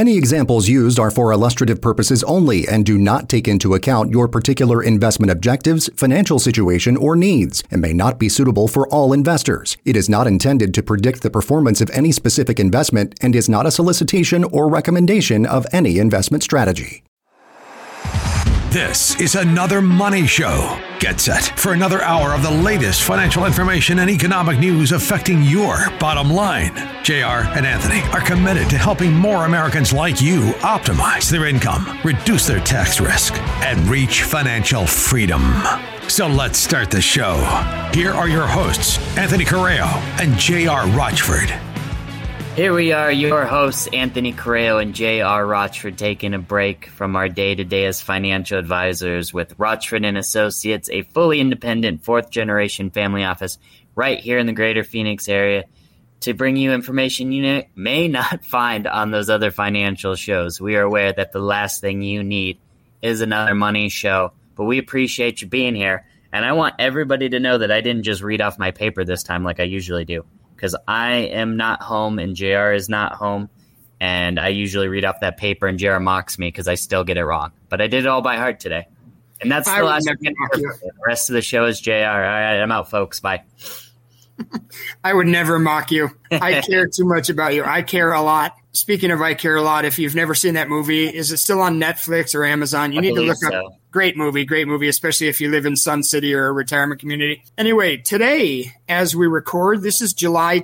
Any examples used are for illustrative purposes only and do not take into account your particular investment objectives, financial situation, or needs, and may not be suitable for all investors. It is not intended to predict the performance of any specific investment and is not a solicitation or recommendation of any investment strategy. This is another Money Show. Get set for another hour of the latest financial information and economic news affecting your bottom line. JR and Anthony are committed to helping more Americans like you optimize their income, reduce their tax risk, and reach financial freedom. So let's start the show. Here are your hosts, Anthony Correo and JR Rochford. Here we are, your hosts, Anthony Correo and J.R. Rochford, taking a break from our day-to-day as financial advisors with Rochford & Associates, a fully independent fourth-generation family office right here in the greater Phoenix area to bring you information you may not find on those other financial shows. We are aware that the last thing you need is another money show, but we appreciate you being here, and I want everybody to know that I didn't just read off my paper this time like I usually do, because I am not home and JR is not home, and I usually read off that paper and JR mocks me because I still get it wrong. But I did it all by heart today. And that's the last thing. The rest of the show is JR. All right, I'm out, folks. Bye. I would never mock you. I care too much about you. I care a lot. Speaking of I care a lot, if you've never seen that movie, is it still on Netflix or Amazon? You need to look up. Great movie, especially if you live in Sun City or a retirement community. Anyway, today, as we record, this is July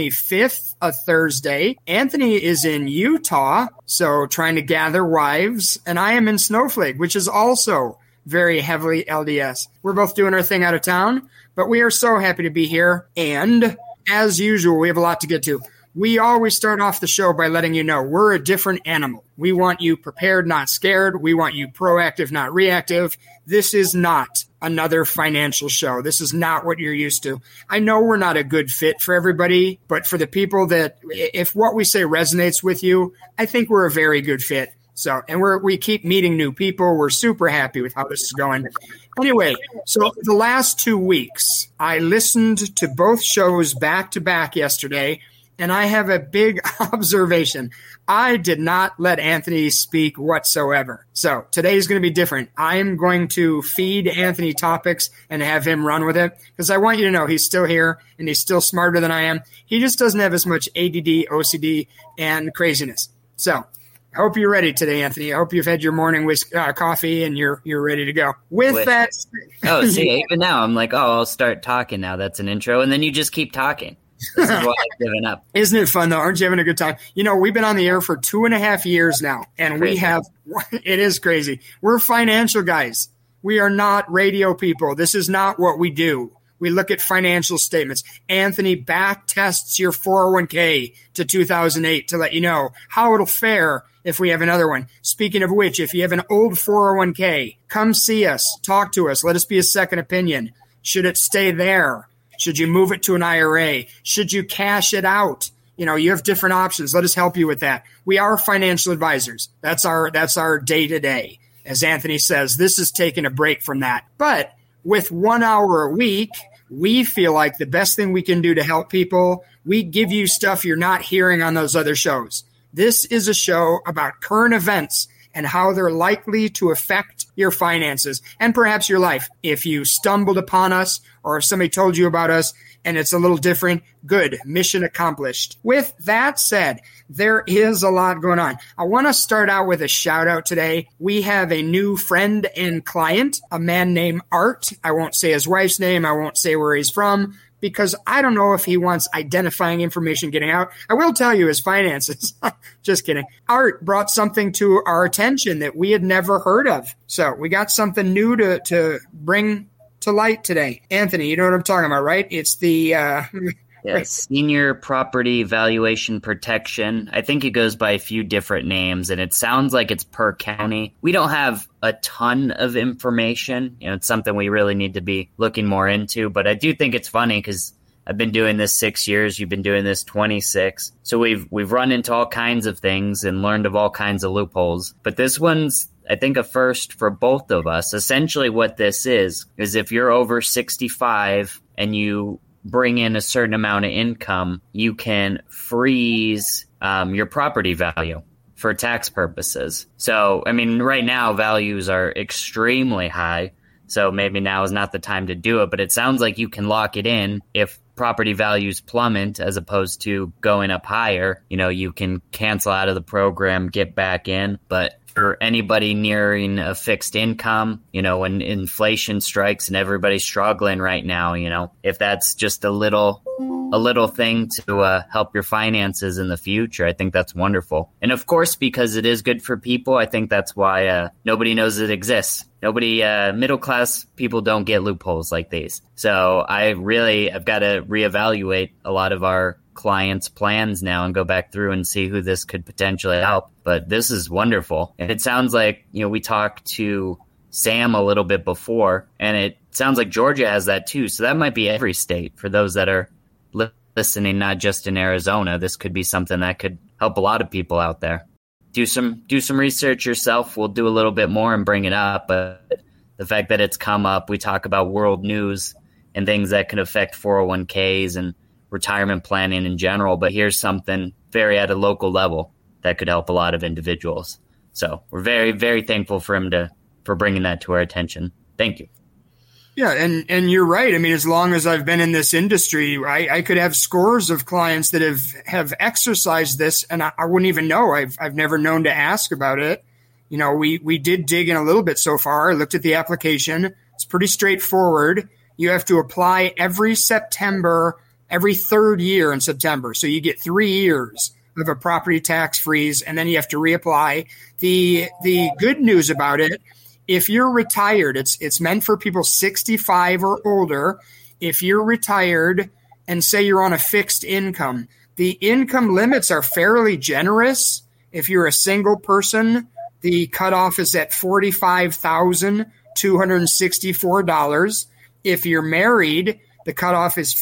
25th, a Thursday. Anthony is in Utah, so trying to gather wives, and I am in Snowflake, which is also very heavily LDS. We're both doing our thing out of town, but we are so happy to be here, and as usual, we have a lot to get to. We always start off the show by letting you know we're a different animal. We want you prepared, not scared. We want you proactive, not reactive. This is not another financial show. This is not what you're used to. I know we're not a good fit for everybody, but for the people that, if what we say resonates with you, I think we're a very good fit. So, and we keep meeting new people. We're super happy with how this is going. Anyway, so the last 2 weeks, I listened to both shows back to back yesterday, and I have a big observation. I did not let Anthony speak whatsoever. So today's going to be different. I am going to feed Anthony topics and have him run with it because I want you to know he's still here and he's still smarter than I am. He just doesn't have as much ADD, OCD, and craziness. So I hope you're ready today, Anthony. I hope you've had your morning with coffee and you're ready to go. With that. Oh, see, even now I'm like, I'll start talking now. That's an intro. And then you just keep talking. This is why I've given up. Isn't it fun, though? Aren't you having a good time? You know, we've been on the air for 2.5 years now, and crazy. It is crazy. We're financial guys. We are not radio people. This is not what we do. We look at financial statements. Anthony back tests your 401k to 2008 to let you know how it'll fare if we have another one. Speaking of which, if you have an old 401k, come see us, talk to us, let us be a second opinion. Should it stay there? Should you move it to an IRA? Should you cash it out? You know, you have different options. Let us help you with that. We are financial advisors. That's our day-to-day. As Anthony says, this is taking a break from that. But with 1 hour a week, we feel like the best thing we can do to help people, we give you stuff you're not hearing on those other shows. This is a show about current events and how they're likely to affect your finances and perhaps your life. If you stumbled upon us or if somebody told you about us and it's a little different, good, mission accomplished. With that said, there is a lot going on. I want to start out with a shout out today. We have a new friend and client, a man named Art. I won't say his wife's name. I won't say where he's from, because I don't know if he wants identifying information getting out. I will tell you his finances. Just kidding. Art brought something to our attention that we had never heard of. So we got something new to bring to light today. Anthony, you know what I'm talking about, right? It's the... Yes, Senior Property Valuation Protection. I think it goes by a few different names, and it sounds like it's per county. We don't have a ton of information. You know, it's something we really need to be looking more into, but I do think it's funny because I've been doing this 6 years. You've been doing this 26. So we've run into all kinds of things and learned of all kinds of loopholes. But this one's, I think, a first for both of us. Essentially what this is if you're over 65 and you bring in a certain amount of income, you can freeze your property value. for tax purposes. So, I mean, right now values are extremely high. So maybe now is not the time to do it, but it sounds like you can lock it in if property values plummet as opposed to going up higher. You know, you can cancel out of the program, get back in. But for anybody nearing a fixed income, you know, when inflation strikes and everybody's struggling right now, you know, if that's just a little thing to help your finances in the future, I think that's wonderful. And of course, because it is good for people, I think that's why nobody knows it exists. Nobody, middle class people don't get loopholes like these. So I've got to reevaluate a lot of our clients' plans now and go back through and see who this could potentially help. But this is wonderful. And it sounds like, you know, we talked to Sam a little bit before, and it sounds like Georgia has that too. So that might be every state for those that are listening, not just in Arizona. This could be something that could help a lot of people out there. Do some research yourself. We'll do a little bit more and bring it up. But the fact that it's come up, we talk about world news and things that could affect 401ks and retirement planning in general. But here's something very at a local level that could help a lot of individuals. So we're very, very thankful for him for bringing that to our attention. Thank you. Yeah, and you're right. I mean, as long as I've been in this industry, I could have scores of clients that have exercised this, and I wouldn't even know. I've never known to ask about it. You know, we did dig in a little bit so far. I looked at the application. It's pretty straightforward. You have to apply every September, every third year in September. So you get 3 years of a property tax freeze, and then you have to reapply. The good news about it, if you're retired, it's meant for people 65 or older. If you're retired and say you're on a fixed income, the income limits are fairly generous. If you're a single person, the cutoff is at $45,264. If you're married, the cutoff is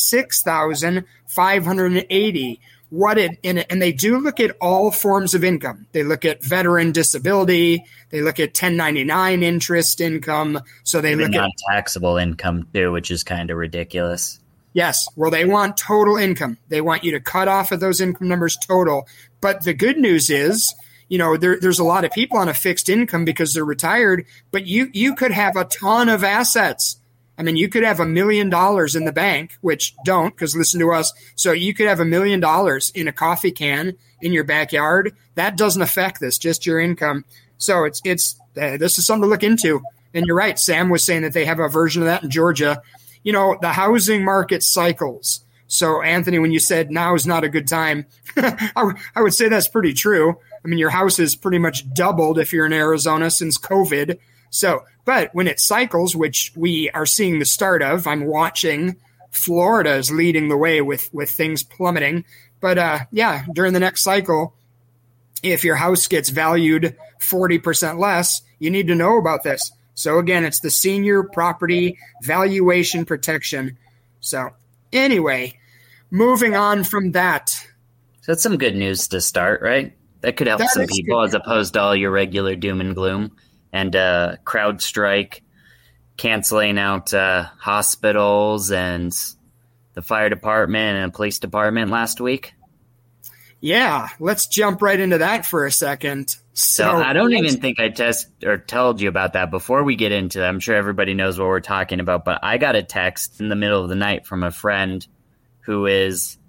$56,580. And they do look at all forms of income. They look at veteran disability. They look at 1099 interest income. So they look at non-taxable income too, which is kind of ridiculous. Yes. Well, they want total income. They want you to cut off of those income numbers total. But the good news is, you know, there's a lot of people on a fixed income because they're retired, but you could have a ton of assets. I mean, you could have $1 million in the bank, which don't, because listen to us. So you could have $1 million in a coffee can in your backyard. That doesn't affect this, just your income. So this is something to look into. And you're right. Sam was saying that they have a version of that in Georgia. You know, the housing market cycles. So Anthony, when you said now is not a good time, I would say that's pretty true. I mean, your house has pretty much doubled if you're in Arizona since COVID. So, but when it cycles, which we are seeing the start of, I'm watching Florida is leading the way with things plummeting. But during the next cycle, if your house gets valued 40% less, you need to know about this. So again, it's the Senior Property Valuation Protection. So anyway, moving on from that. So that's some good news to start, right? That could help some people as opposed to all your regular doom and gloom. And CrowdStrike canceling out hospitals and the fire department and police department last week. Yeah, let's jump right into that for a second. So I don't even think I told you about that before we get into it. I'm sure everybody knows what we're talking about, but I got a text in the middle of the night from a friend who is,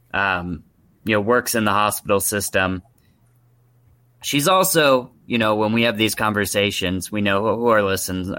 works in the hospital system. She's also, you know, when we have these conversations, we know who our listeners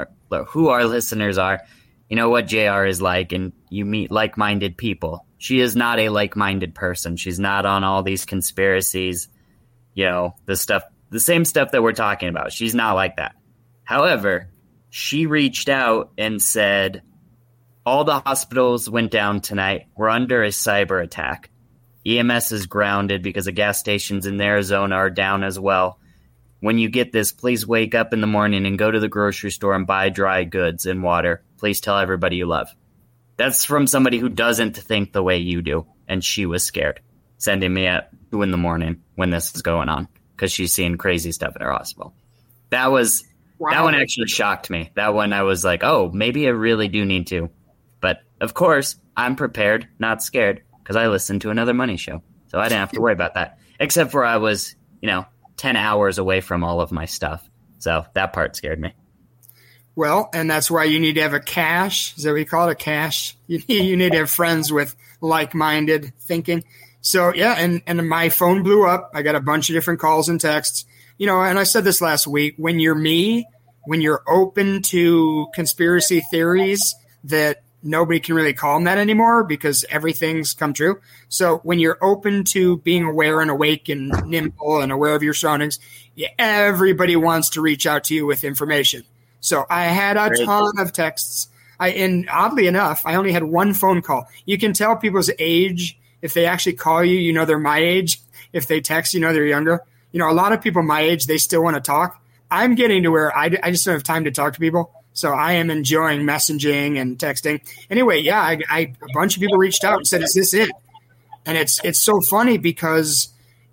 are. You know what JR is like, and you meet like-minded people. She is not a like-minded person. She's not on all these conspiracies, you know, the same stuff that we're talking about. She's not like that. However, she reached out and said, all the hospitals went down tonight. We're under a cyber attack. EMS is grounded because the gas stations in Arizona are down as well. When you get this, please wake up in the morning and go to the grocery store and buy dry goods and water. Please tell everybody you love. That's from somebody who doesn't think the way you do. And she was scared, sending me at 2 a.m. when this is going on because she's seeing crazy stuff at her hospital. That one actually shocked me. That one I was like, oh, maybe I really do need to. But of course, I'm prepared, not scared, because I listened to another money show. So I didn't have to worry about that. Except for I was 10 hours away from all of my stuff. So that part scared me. Well, and that's why you need to have a cache. Is that what you call it, a cache? You need to have friends with like-minded thinking. So, yeah, and my phone blew up. I got a bunch of different calls and texts. And I said this last week, when you're open to conspiracy theories that nobody can really call them that anymore because everything's come true. So when you're open to being aware and awake and nimble and aware of your surroundings, everybody wants to reach out to you with information. So I had a ton of texts. And oddly enough, I only had one phone call. You can tell people's age. If they actually call you, they're my age. If they text, they're younger. A lot of people my age, they still want to talk. I'm getting to where I just don't have time to talk to people. So I am enjoying messaging and texting. Anyway, a bunch of people reached out and said, is this it? And it's so funny because,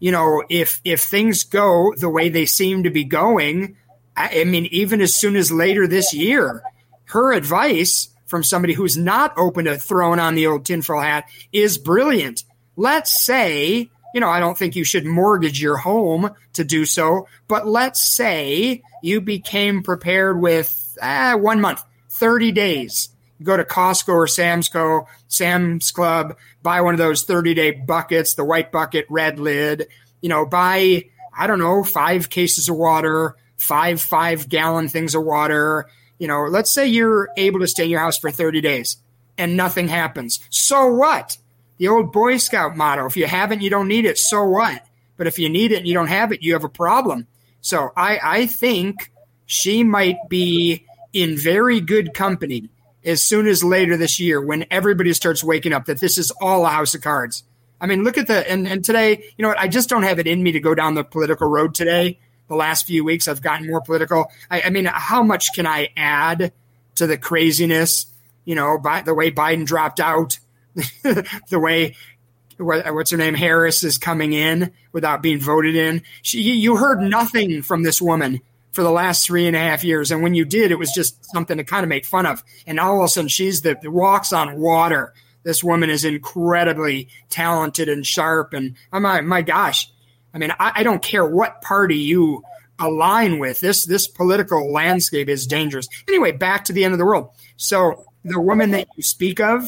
if things go the way they seem to be going, I mean, even as soon as later this year, her advice from somebody who's not open to throwing on the old tinfoil hat is brilliant. Let's say, I don't think you should mortgage your home to do so, but let's say you became prepared with 1 month, 30 days. Go to Costco or Sam's Club, buy one of those 30-day buckets, the white bucket, red lid, buy, 5 cases of water, 5-gallon things of water. Let's say you're able to stay in your house for 30 days and nothing happens. So what? The old Boy Scout motto, if you haven't, you don't need it. So what? But if you need it and you don't have it, you have a problem. So I think she might be in very good company as soon as later this year when everybody starts waking up that this is all a house of cards. I mean, look at and today, I just don't have it in me to go down the political road today. The last few weeks, I've gotten more political. I mean, how much can I add to the craziness? By the way Biden dropped out, the way what's her name, Harris is coming in without being voted in. You heard nothing from this woman for the last 3.5 years, and when you did, it was just something to kind of make fun of. And all of a sudden, she's the walks on water. This woman is incredibly talented and sharp, and my gosh. I mean, I don't care what party you align with. This political landscape is dangerous. Anyway, back to the end of the world. So the woman that you speak of,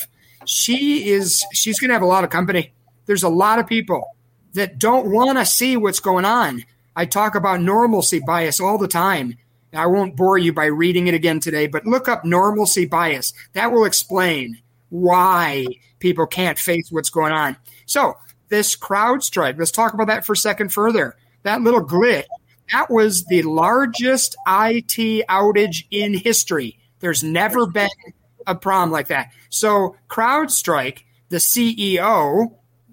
she's going to have a lot of company. There's a lot of people that don't want to see what's going on. I talk about normalcy bias all the time. I won't bore you by reading it again today, but look up normalcy bias. That will explain why people can't face what's going on. So this CrowdStrike, let's talk about that for a second further. That little glitch, that was the largest IT outage in history. There's never been a problem like that. So CrowdStrike, the CEO,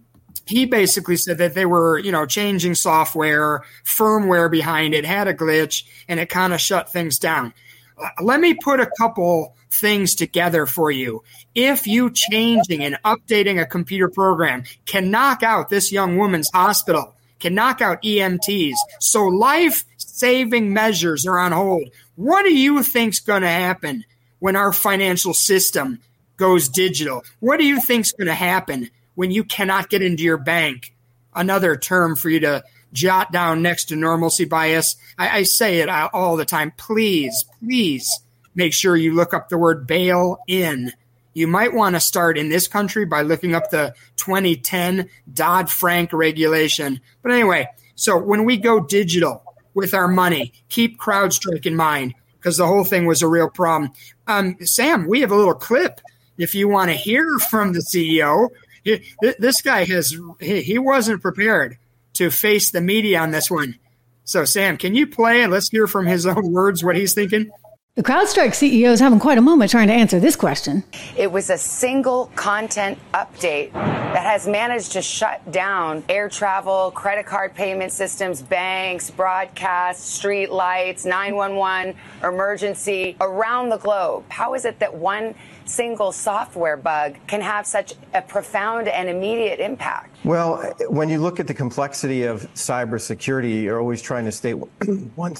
he basically said that they were, changing software, firmware behind it, had a glitch, and it kind of shut things down. Let me put a couple things together for you. If you changing and updating a computer program can knock out this young woman's hospital, can knock out EMTs, so life-saving measures are on hold, what do you think's going to happen when our financial system goes digital? What do you think's going to happen when you cannot get into your bank? Another term for you to jot down next to normalcy bias. I say it all the time. Please make sure you look up the word bail in. You might want to start in this country by looking up the 2010 Dodd-Frank regulation. But anyway, so when we go digital with our money, keep CrowdStrike in mind because the whole thing was a real problem. Sam, we have a little clip if you want to hear from the CEO. This guy he wasn't prepared to face the media on this one. So, Sam, can you play and let's hear from his own words what he's thinking? The CrowdStrike CEO is having quite a moment trying to answer this question. It was a single content update that has managed to shut down air travel, credit card payment systems, banks, broadcasts, street lights, 911, emergency around the globe. How is it that one single software bug can have such a profound and immediate impact? Well, when you look at the complexity of cybersecurity, you're always trying to stay one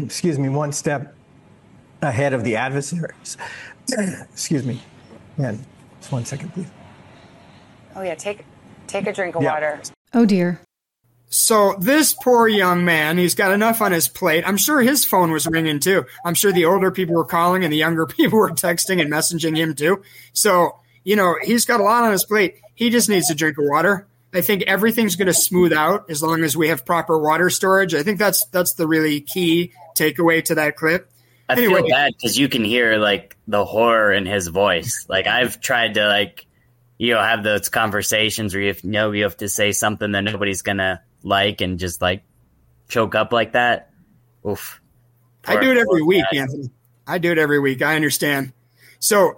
step ahead of the adversaries. Excuse me. Man, just 1 second, please. Oh, yeah. Take a drink of water. Oh, dear. So this poor young man, he's got enough on his plate. I'm sure his phone was ringing too. I'm sure the older people were calling and the younger people were texting and messaging him too. So, he's got a lot on his plate. He just needs a drink of water. I think everything's going to smooth out as long as we have proper water storage. I think that's the really key takeaway to that clip. I feel bad because you can hear like the horror in his voice. Like I've tried to have those conversations where you have to say something that nobody's going to like and just like choke up like that. Oof. I do it every week, Anthony. I do it every week. I understand. So,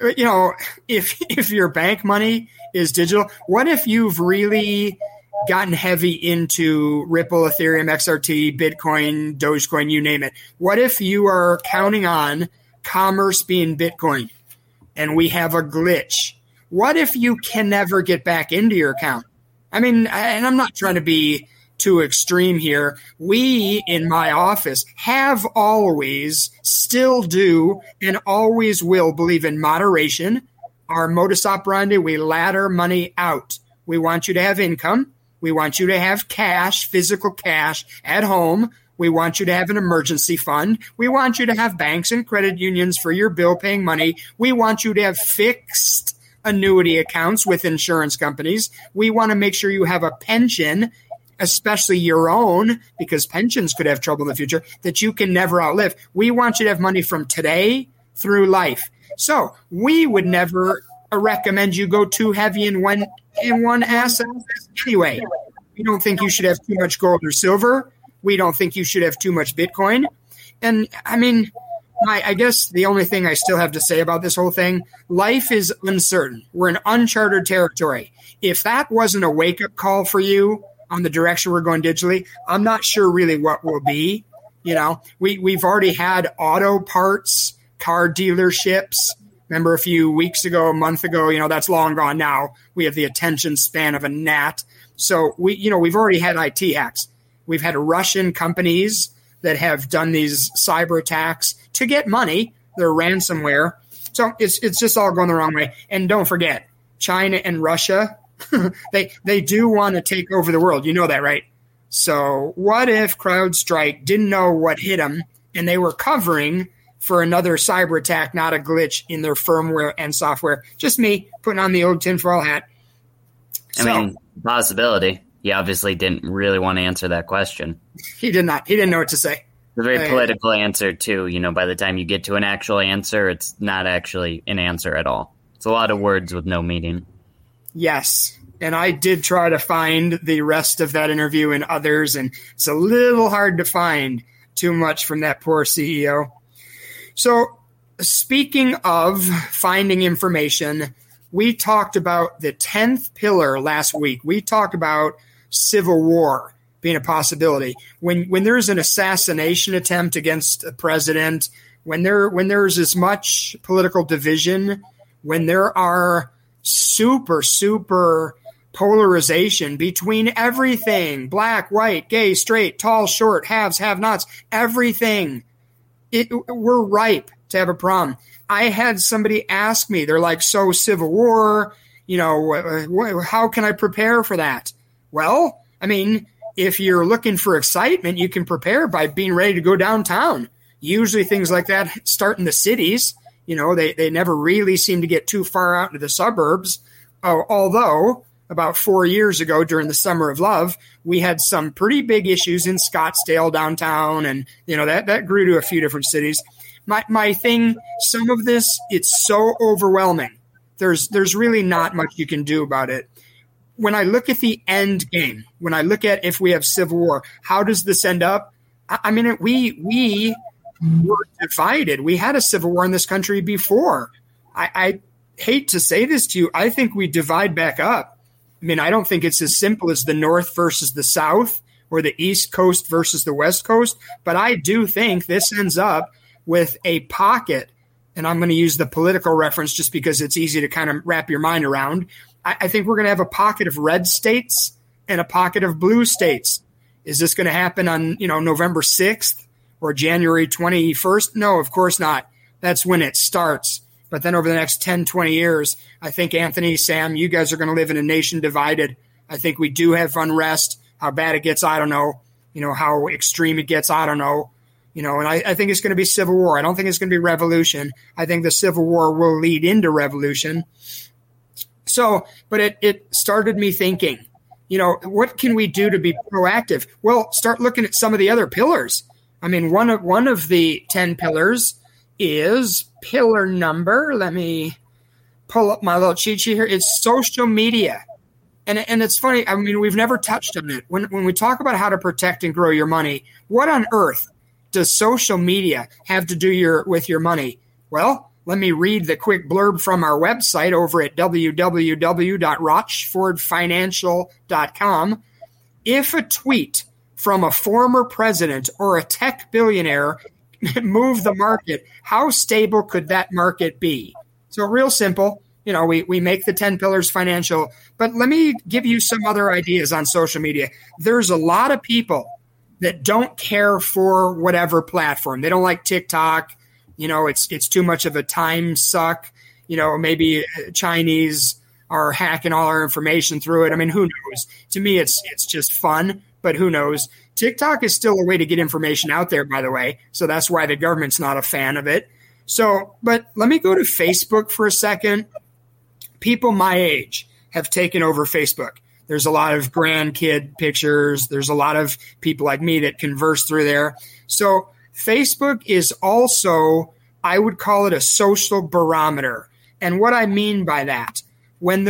if your bank money is digital, what if you've really gotten heavy into Ripple, Ethereum, XRT, Bitcoin, Dogecoin, you name it? What if you are counting on commerce being Bitcoin and we have a glitch? What if you can never get back into your account? I mean, and I'm not trying to be too extreme here. We in my office have always, still do, and always will believe in moderation. Our modus operandi, we ladder money out. We want you to have income. We want you to have cash, physical cash at home. We want you to have an emergency fund. We want you to have banks and credit unions for your bill paying money. We want you to have fixed annuity accounts with insurance companies. We want to make sure you have a pension, especially your own, because pensions could have trouble in the future, that you can never outlive. We want you to have money from today through life. So we would never recommend you go too heavy in one asset anyway. We don't think you should have too much gold or silver. We don't think you should have too much Bitcoin. And I mean, I guess the only thing I still have to say about this whole thing, life is uncertain. We're in uncharted territory. If that wasn't a wake-up call for you on the direction we're going digitally, I'm not sure really what will be. We've already had auto parts, car dealerships. Remember a month ago, that's long gone now. We have the attention span of a gnat. So we've already had IT hacks. We've had Russian companies that have done these cyber attacks to get money. They're ransomware. So it's just all going the wrong way. And don't forget, China and Russia, they do want to take over the world. You know that, right? So what if CrowdStrike didn't know what hit them and they were covering for another cyber attack, not a glitch in their firmware and software? Just me putting on the old tinfoil hat. I mean, possibility. He obviously didn't really want to answer that question. He did not. He didn't know what to say. It's a very political answer, too. By the time you get to an actual answer, it's not actually an answer at all. It's a lot of words with no meaning. Yes. And I did try to find the rest of that interview and others, and it's a little hard to find too much from that poor CEO. So speaking of finding information, we talked about the 10th pillar last week. We talked about civil war being a possibility. When there's an assassination attempt against a president, when there's as much political division, when there are super polarization between everything, black, white, gay, straight, tall, short, haves, have-nots, everything, we're ripe to have a problem. I had somebody ask me, they're like, so civil war, how can I prepare for that? Well, I mean, if you're looking for excitement, you can prepare by being ready to go downtown. Usually things like that start in the cities. They never really seem to get too far out into the suburbs. Although about 4 years ago during the Summer of Love, we had some pretty big issues in Scottsdale downtown. And, that grew to a few different cities. My thing, some of this, it's so overwhelming. There's really not much you can do about it. When I look at the end game, when I look at if we have civil war, how does this end up? I mean, we were divided. We had a civil war in this country before. I hate to say this to you. I think we divide back up. I mean, I don't think it's as simple as the North versus the South or the East Coast versus the West Coast. But I do think this ends up with a pocket, and I'm going to use the political reference just because it's easy to kind of wrap your mind around. I think we're going to have a pocket of red states and a pocket of blue states. Is this going to happen on, November 6th or January 21st? No, of course not. That's when it starts. But then over the next 10, 20 years, I think, Anthony, Sam, you guys are going to live in a nation divided. I think we do have unrest. How bad it gets, I don't know. How extreme it gets, I don't know. And I think it's going to be civil war. I don't think it's going to be revolution. I think the civil war will lead into revolution. So, but it started me thinking, what can we do to be proactive? Well, start looking at some of the other pillars. I mean, one of the 10 pillars is pillar number. Let me pull up my little cheat sheet here. It's social media. And it's funny. I mean, we've never touched on it. When we talk about how to protect and grow your money, what on earth does social media have to do with your money? Well, let me read the quick blurb from our website over at www.rochfordfinancial.com. If a tweet from a former president or a tech billionaire move the market, how stable could that market be? So real simple. We make the 10 pillars financial, but let me give you some other ideas on social media. There's a lot of people that don't care for whatever platform. They don't like TikTok. It's too much of a time suck. Maybe Chinese are hacking all our information through it. I mean, who knows? To me, it's just fun, but who knows? TikTok is still a way to get information out there, by the way. So that's why the government's not a fan of it. So, but let me go to Facebook for a second. People my age have taken over Facebook. There's a lot of grandkid pictures. There's a lot of people like me that converse through there. So Facebook is also, I would call it a social barometer. And what I mean by that, when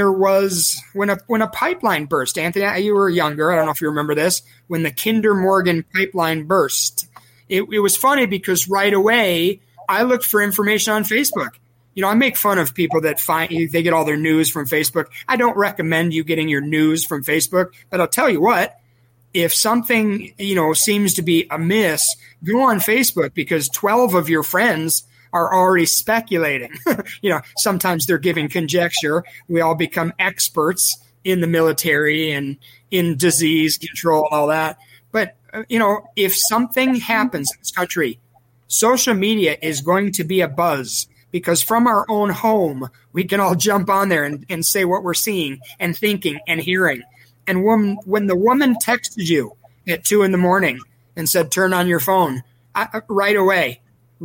a pipeline burst, Anthony, you were younger. I don't know if you remember this. When the Kinder Morgan pipeline burst, it was funny because right away I looked for information on Facebook. I make fun of people that they get all their news from Facebook. I don't recommend you getting your news from Facebook, but I'll tell you what, if something, seems to be amiss, go on Facebook because 12 of your friends are already speculating. Sometimes they're giving conjecture. We all become experts in the military and in disease control and all that. But, if something happens in this country, social media is going to be a buzz. Because from our own home, we can all jump on there and say what we're seeing and thinking and hearing. And when the woman texted you at 2 a.m. and said, turn on your phone, right away,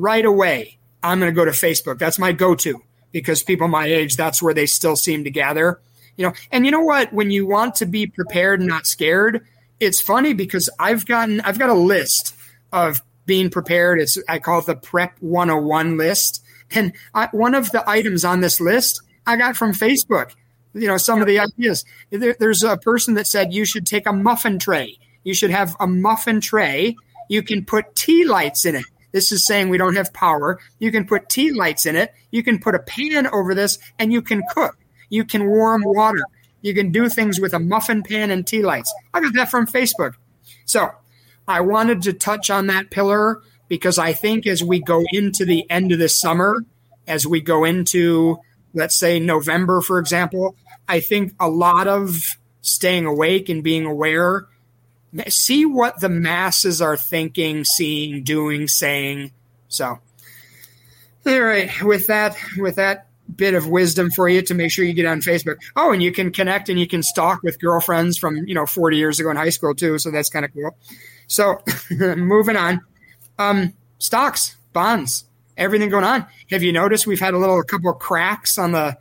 I'm going to go to Facebook. That's my go-to because people my age, that's where they still seem to gather. And you know what? When you want to be prepared and not scared, it's funny because I've got a list of being prepared. I call it the Prep 101 list. And one of the items on this list I got from Facebook, some of the ideas. There's a person that said you should take a muffin tray. You should have a muffin tray. You can put tea lights in it. This is saying we don't have power. You can put tea lights in it. You can put a pan over this and you can cook. You can warm water. You can do things with a muffin pan and tea lights. I got that from Facebook. So I wanted to touch on that pillar because I think as we go into the end of this summer, as we go into, let's say, November, for example, I think a lot of staying awake and being aware, see what the masses are thinking, seeing, doing, saying. So, all right, with that bit of wisdom for you to make sure you get on Facebook. Oh, and you can connect and you can stalk with girlfriends from, 40 years ago in high school too. So that's kind of cool. So moving on. Stocks, bonds, everything going on. Have you noticed we've had a couple of cracks on the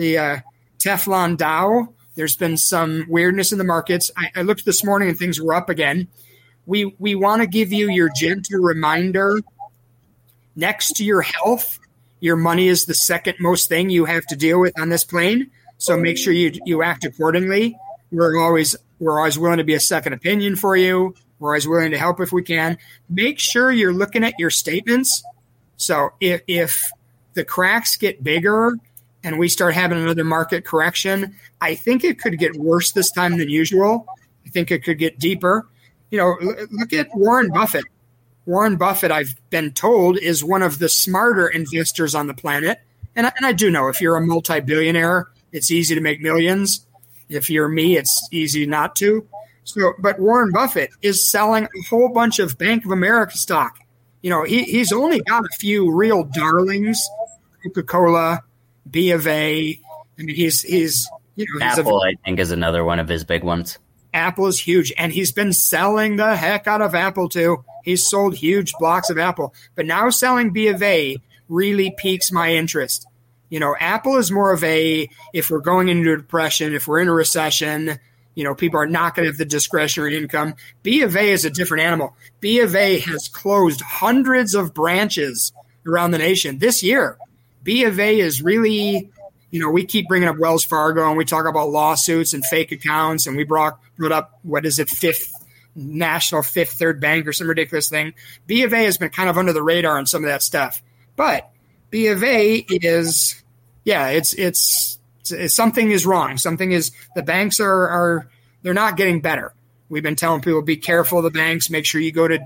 Teflon Dow? There's been some weirdness in the markets. I looked this morning and things were up again. We want to give you your gentle reminder. Next to your health, your money is the second most thing you have to deal with on this plane. So make sure you act accordingly. We're always willing to be a second opinion for you. We're always willing to help if we can. Make sure you're looking at your statements. So if the cracks get bigger and we start having another market correction, I think it could get worse this time than usual. I think it could get deeper. Look at Warren Buffett. Warren Buffett, I've been told, is one of the smarter investors on the planet. And I do know if you're a multi-billionaire, it's easy to make millions. If you're me, it's easy not to. So, but Warren Buffett is selling a whole bunch of Bank of America stock. He's only got a few real darlings, Coca-Cola, B of A. I mean, he's Apple, I think, is another one of his big ones. Apple is huge, and he's been selling the heck out of Apple too. He's sold huge blocks of Apple, but now selling B of A really piques my interest. You know, Apple is more of a, if we're going into a depression, if we're in a recession, you know, people are not going to have the discretionary income. B of A is a different animal. B of A has closed hundreds of branches around the nation this year. B of A is really, you know, we keep bringing up Wells Fargo and we talk about lawsuits and fake accounts, and we brought up, what is it, Fifth Third Bank or some ridiculous thing. B of A has been kind of under the radar on some of that stuff. But B of A is, yeah, it's something is wrong. Something is, the banks are they're not getting better. We've been telling people, be careful of the banks. Make sure you go to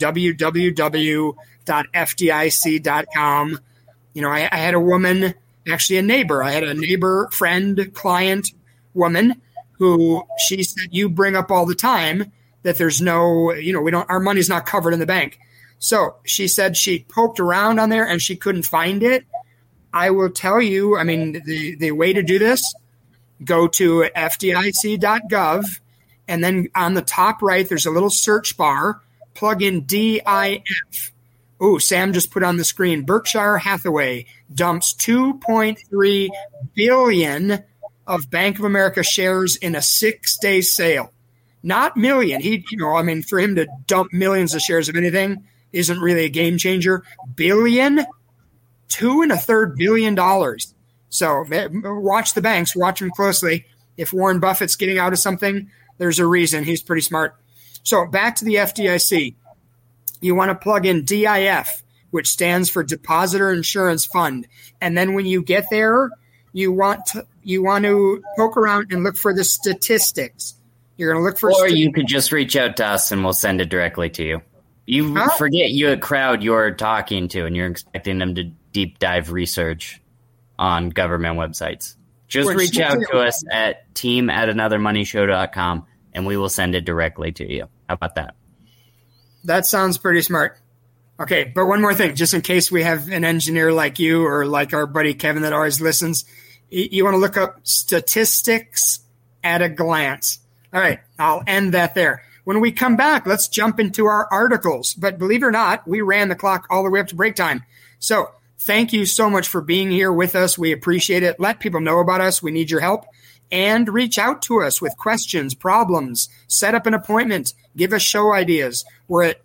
www.fdic.com. You know, I had a woman, actually a neighbor. I had a neighbor, friend, client, woman who she said, you bring up all the time that there's no, you know, our money's not covered in the bank. So she said she poked around on there and she couldn't find it. I will tell you, I mean, the way to do this, go to fdic.gov, and then on the top right, there's a little search bar, plug in DIF. Oh, Sam just put on the screen, Berkshire Hathaway dumps $2.3 billion of Bank of America shares in a 6-day sale. Not million. For him to dump millions of shares of anything isn't really a game changer. Billion? $2.33 billion. So watch the banks, watch them closely. If Warren Buffett's getting out of something, there's a reason. He's pretty smart. So back to the FDIC. You want to plug in DIF, which stands for Depositor Insurance Fund. And then when you get there, you want to poke around and look for the statistics. You're going to look for you could just reach out to us and we'll send it directly to you. You forget a crowd you're talking to and you're expecting them to deep dive research on government websites. Just reach out to us at team@anothermoneyshow.com and we will send it directly to you. How about that? That sounds pretty smart. Okay, but one more thing, just in case we have an engineer like you or like our buddy Kevin that always listens, you want to look up statistics at a glance. All right, I'll end that there. When we come back, let's jump into our articles. But believe it or not, we ran the clock all the way up to break time. So thank you so much for being here with us. We appreciate it. Let people know about us. We need your help. And reach out to us with questions, problems, set up an appointment, give us show ideas. We're at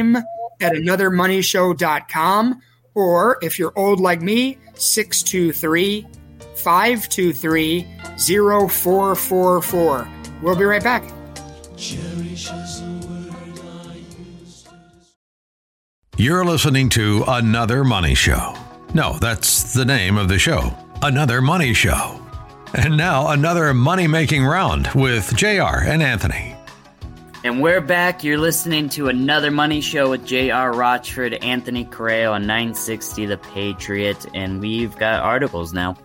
team@anothermoneyshow.com, or if you're old like me, 623-523-0444. We'll be right back. You're listening to Another Money Show. No, that's the name of the show. Another Money Show. And now another money-making round with JR and Anthony. And we're back. You're listening to Another Money Show with JR Rochford, Anthony Correa on 960 The Patriot, and we've got articles now.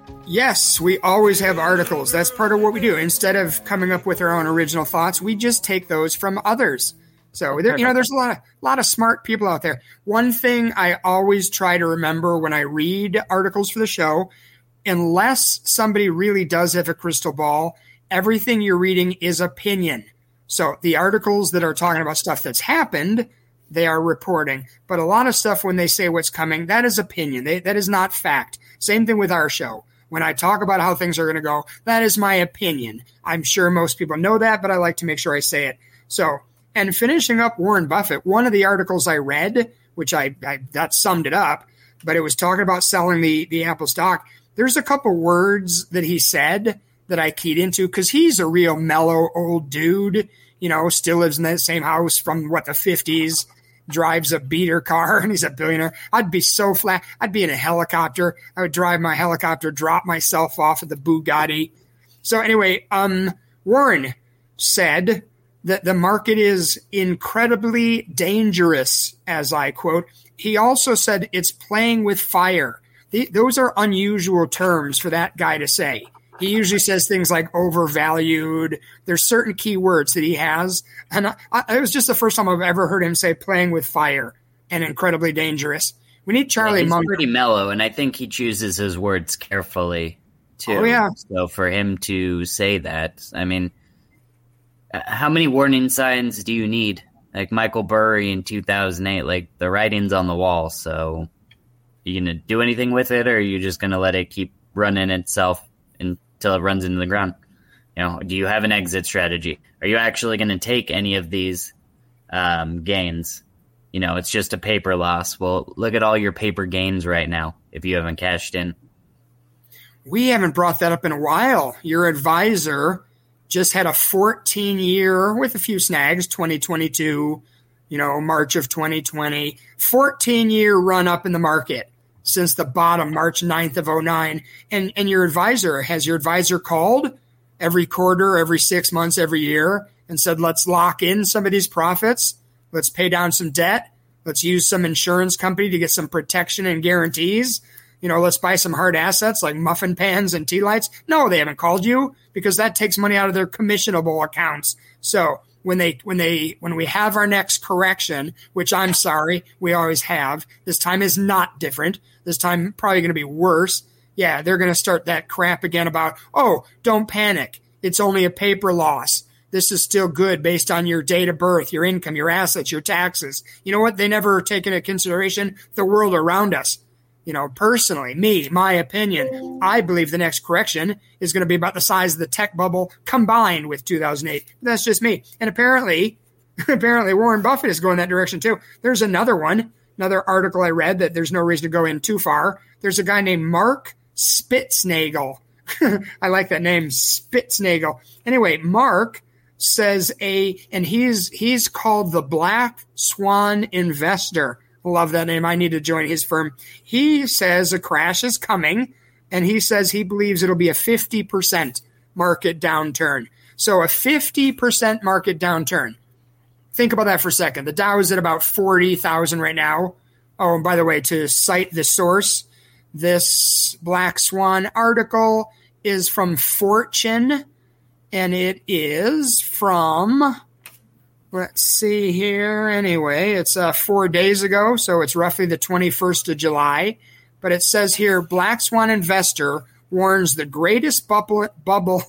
Yes, we always have articles. That's part of what we do. Instead of coming up with our own original thoughts, we just take those from others. So, there's a lot of smart people out there. One thing I always try to remember when I read articles for the show, unless somebody really does have a crystal ball, everything you're reading is opinion. So the articles that are talking about stuff that's happened, they are reporting. But a lot of stuff, when they say what's coming, that is opinion. That is not fact. Same thing with our show. When I talk about how things are going to go, that is my opinion. I'm sure most people know that, but I like to make sure I say it. So, and finishing up Warren Buffett, one of the articles I read, which that summed it up, but it was talking about selling the Apple stock. There's a couple words that he said that I keyed into because he's a real mellow old dude, still lives in that same house from the 50s, drives a beater car, and he's a billionaire. I'd be so flat. I'd be in a helicopter. I would drive my helicopter, drop myself off at the Bugatti. So anyway, Warren said that the market is incredibly dangerous, as I quote. He also said it's playing with fire. Those are unusual terms for that guy to say. He usually says things like overvalued. There's certain key words that he has. And it was just the first time I've ever heard him say playing with fire and incredibly dangerous. We need Charlie Munger. He's pretty mellow, and I think he chooses his words carefully, too. Oh, yeah. So for him to say that, I mean, How many warning signs do you need? Like Michael Burry in 2008, like the writing's on the wall. So are you going to do anything with it, or are you just going to let it keep running itself until it runs into the ground? Do you have an exit strategy? Are you actually going to take any of these gains? It's just a paper loss. Well, look at all your paper gains right now if you haven't cashed in. We haven't brought that up in a while. Your advisor just had a 14-year with a few snags, 2022, March of 2020, 14-year run up in the market since the bottom, March 9th of 09. And has your advisor called every quarter, every 6 months, every year and said, let's lock in some of these profits. Let's pay down some debt. Let's use some insurance company to get some protection and guarantees. Let's buy some hard assets like muffin pans and tea lights. No, they haven't called you because that takes money out of their commissionable accounts. So when we have our next correction, which I'm sorry, we always have, this time is not different. This time probably going to be worse. Yeah, they're going to start that crap again about, don't panic. It's only a paper loss. This is still good based on your date of birth, your income, your assets, your taxes. You know what? They never take into consideration the world around us. Personally, my opinion, I believe the next correction is going to be about the size of the tech bubble combined with 2008. That's just me. And apparently Warren Buffett is going that direction too. There's another article I read that there's no reason to go in too far. There's a guy named Mark Spitznagel. I like that name, Spitznagel. Anyway, Mark says and he's called the Black Swan Investor. Love that name. I need to join his firm. He says a crash is coming, and he says he believes it'll be a 50% market downturn. So a 50% market downturn. Think about that for a second. The Dow is at about 40,000 right now. Oh, and by the way, to cite the source, this Black Swan article is from Fortune, and it is from... Let's see here. Anyway, it's 4 days ago, so it's roughly the 21st of July. But it says here, Black Swan Investor warns the greatest bubble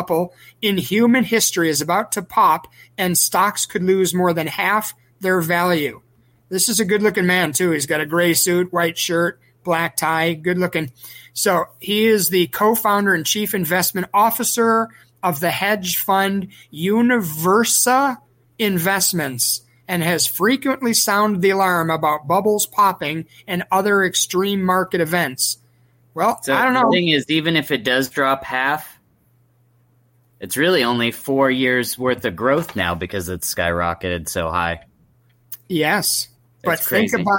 in human history is about to pop, and stocks could lose more than half their value. This is a good-looking man, too. He's got a gray suit, white shirt, black tie, good-looking. So he is the co-founder and chief investment officer of the hedge fund Universa Investments, and has frequently sounded the alarm about bubbles popping and other extreme market events. Well, so I don't know. The thing is, even if it does drop half, it's really only 4 years worth of growth now because it's skyrocketed so high. Yes. But it's crazy. Think about,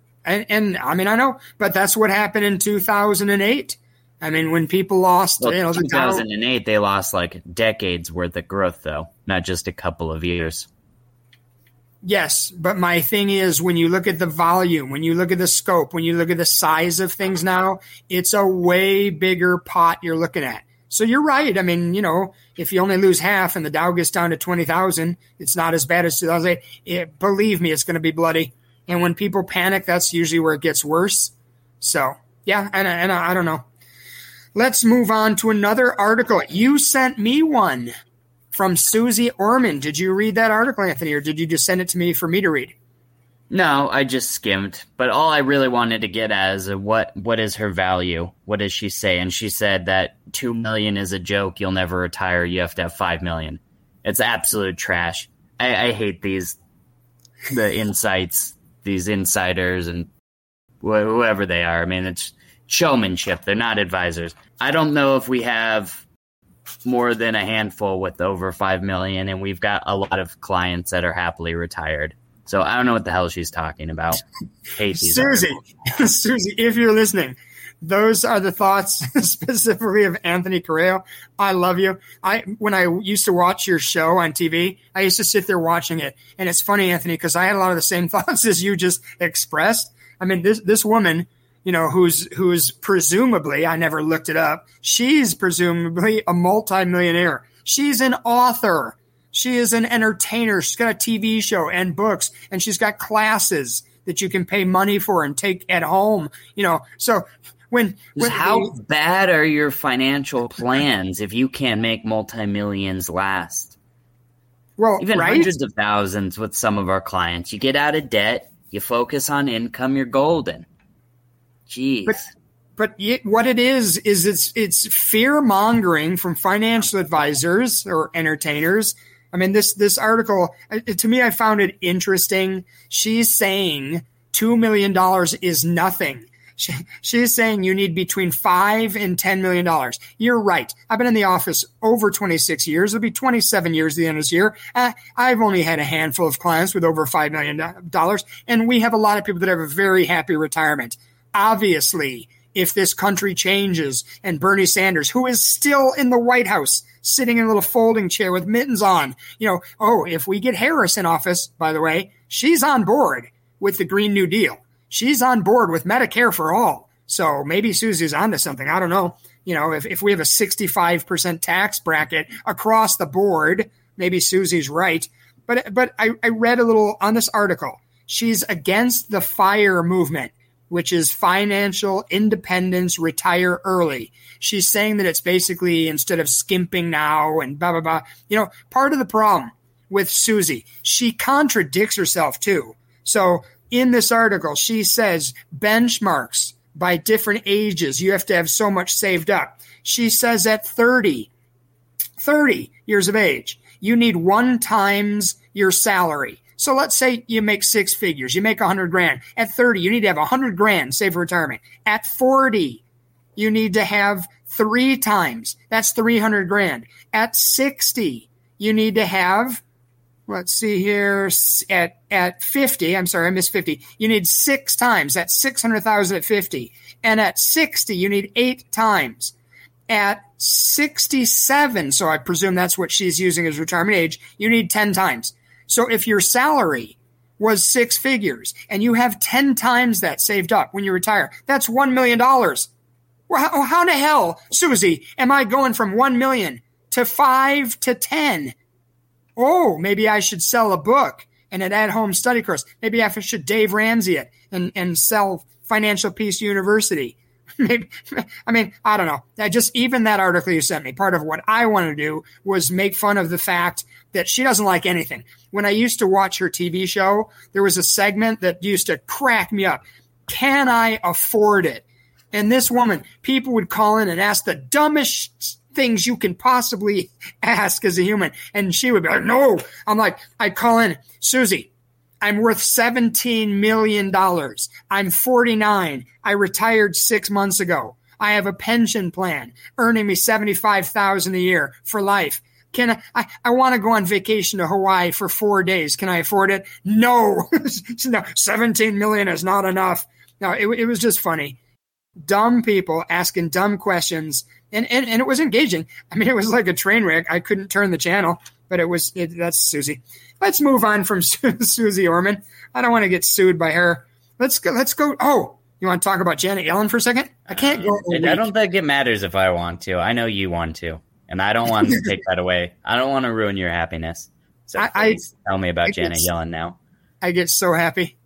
and I mean, I know, but that's what happened in 2008. I mean, when people lost, 2008, they lost like decades worth of growth, though, not just a couple of years. Yes, but my thing is, when you look at the volume, when you look at the scope, when you look at the size of things now, it's a way bigger pot you're looking at. So you're right. I mean, if you only lose half and the Dow gets down to 20,000, it's not as bad as 2008. Believe me, it's going to be bloody. And when people panic, that's usually where it gets worse. So, yeah, and I don't know. Let's move on to another article. You sent me one from Susie Orman. Did you read that article, Anthony, or did you just send it to me for me to read? No, I just skimmed. But all I really wanted to get at is what is her value? What does she say? And she said that $2 million is a joke. You'll never retire. You have to have $5 million. It's absolute trash. I hate the insights, these insiders and whoever they are. I mean, it's showmanship. They're not advisors. I don't know if we have more than a handful with over 5 million, and we've got a lot of clients that are happily retired. So I don't know what the hell she's talking about. Hate these Susie, if you're listening, those are the thoughts specifically of Anthony Correo. I love you. When I used to watch your show on TV, I used to sit there watching it. And it's funny, Anthony, because I had a lot of the same thoughts as you just expressed. I mean, this woman, who's presumably, I never looked it up, she's presumably a multimillionaire. She's an author. She is an entertainer. She's got a TV show and books, and she's got classes that you can pay money for and take at home. So how bad are your financial plans if you can't make multi-millions last? Well, even right? hundreds of thousands with some of our clients. You get out of debt, you focus on income, you're golden. Jeez. But what it is it's fear mongering from financial advisors or entertainers. I mean, this article, to me, I found it interesting. She's saying $2 million is nothing. She's saying you need between $5 and $10 million. You're right. I've been in the office over 26 years. It'll be 27 years at the end of this year. I've only had a handful of clients with over $5 million. And we have a lot of people that have a very happy retirement. Obviously, if this country changes and Bernie Sanders, who is still in the White House, sitting in a little folding chair with mittens on, if we get Harris in office, by the way, she's on board with the Green New Deal. She's on board with Medicare for all. So maybe Susie's onto something. I don't know. If we have a 65% tax bracket across the board, maybe Susie's right. But I read a little on this article. She's against the FIRE movement, which is financial independence, retire early. She's saying that it's basically instead of skimping now and blah, blah, blah. Part of the problem with Susie, she contradicts herself too. So in this article, she says benchmarks by different ages, you have to have so much saved up. She says at 30 years of age, you need 1 times your salary. So let's say you make 6 figures, you make $100,000. At 30, you need to have $100,000 saved for retirement. At 40, you need to have 3 times. That's $300,000. At 60, you need to have, let's see here, at 50, I'm sorry, I missed 50. You need 6 times. That's $600,000 at 50. And at 60, you need 8 times. At 67, so I presume that's what she's using as retirement age, you need 10 times. So if your salary was 6 figures and you have 10 times that saved up when you retire, that's $1 million. Well, how the hell, Susie, am I going from 1 million to 5 to 10? Oh, maybe I should sell a book and an at-home study course. Maybe I should Dave Ramsey it and sell Financial Peace University. Maybe, I don't know. Even that article you sent me, part of what I wanted to do was make fun of the fact that she doesn't like anything. When I used to watch her TV show, there was a segment that used to crack me up. Can I afford it? And this woman, people would call in and ask the dumbest things you can possibly ask as a human. And she would be like, no. I'd call in, Susie, I'm worth $17 million. I'm 49. I retired 6 months ago. I have a pension plan earning me $75,000 a year for life. I want to go on vacation to Hawaii for 4 days. Can I afford it? No. No, 17 million is not enough. No, it was just funny. Dumb people asking dumb questions. And it was engaging. It was like a train wreck. I couldn't turn the channel, but that's Susie. Let's move on from Susie Orman. I don't want to get sued by her. Let's go. Oh, you want to talk about Janet Yellen for a second? I can't go. I don't think it matters if I want to. I know you want to, and I don't want to take that away. I don't want to ruin your happiness. So please tell me about Janet Yellen now. I get so happy.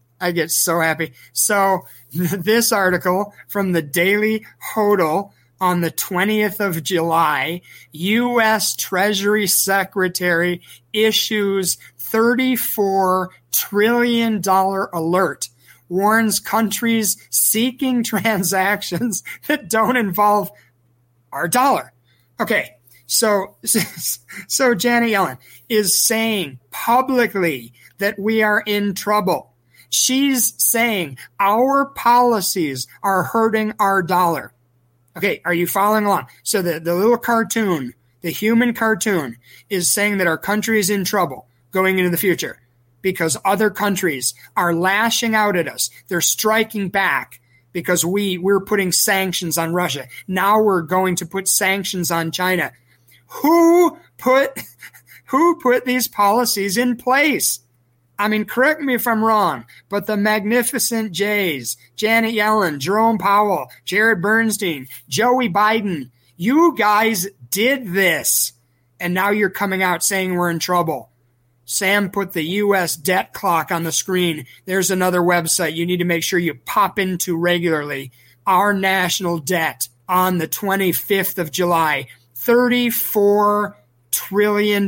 So this article from the Daily Hodl on the 20th of July, U.S. Treasury Secretary issues $34 trillion alert, warns countries seeking transactions that don't involve our dollar. Okay, so Janet Yellen is saying publicly that we are in trouble. She's saying our policies are hurting our dollar. Okay, are you following along? So the little cartoon, the human cartoon, is saying that our country is in trouble going into the future because other countries are lashing out at us. They're striking back because we're putting sanctions on Russia. Now we're going to put sanctions on China. Who put these policies in place? Correct me if I'm wrong, but the Magnificent Jays, Janet Yellen, Jerome Powell, Jared Bernstein, Joey Biden, you guys did this. And now you're coming out saying we're in trouble. Sam put the U.S. debt clock on the screen. There's another website you need to make sure you pop into regularly. Our national debt on the 25th of July, $34 trillion.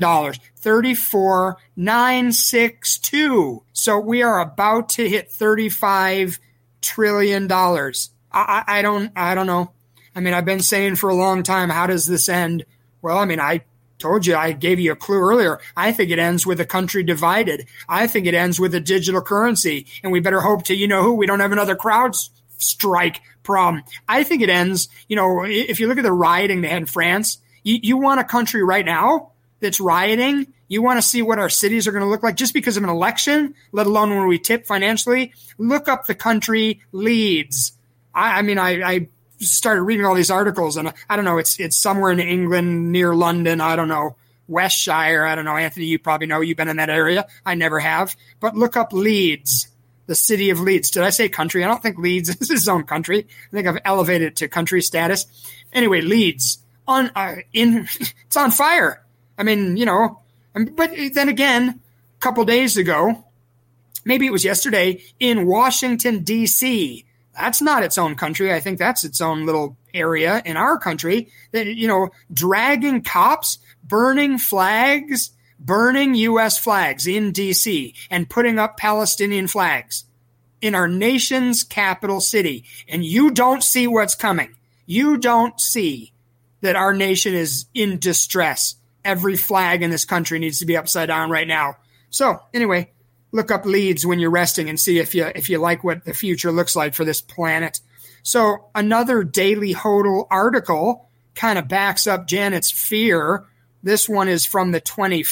34,962. So we are about to hit $35 trillion. I don't know. I mean, I've been saying for a long time, how does this end? Well, I mean, I told you, I gave you a clue earlier. I think it ends with a country divided. I think it ends with a digital currency. And we better hope to, we don't have another CrowdStrike problem. I think it ends, if you look at the rioting they had in France, you want a country right now that's rioting. You want to see what our cities are going to look like just because of an election, let alone when we tip financially. Look up the country Leeds. I started reading all these articles, and I don't know, it's somewhere in England near London. I don't know, Westshire. I don't know, Anthony, you probably know. You've been in that area. I never have. But look up Leeds, the city of Leeds. Did I say country? I don't think Leeds is its own country. I think I've elevated it to country status. Anyway, Leeds, it's on fire. I mean, but then again, a couple days ago, maybe it was yesterday, in Washington, D.C., that's not its own country. I think that's its own little area in our country that, dragging cops, burning flags, burning U.S. flags in D.C. and putting up Palestinian flags in our nation's capital city. And you don't see what's coming. You don't see that our nation is in distress. Every flag in this country needs to be upside down right now. So anyway, look up Leeds when you're resting and see if you like what the future looks like for this planet. So another Daily Hodl article kind of backs up Janet's fear. This one is from the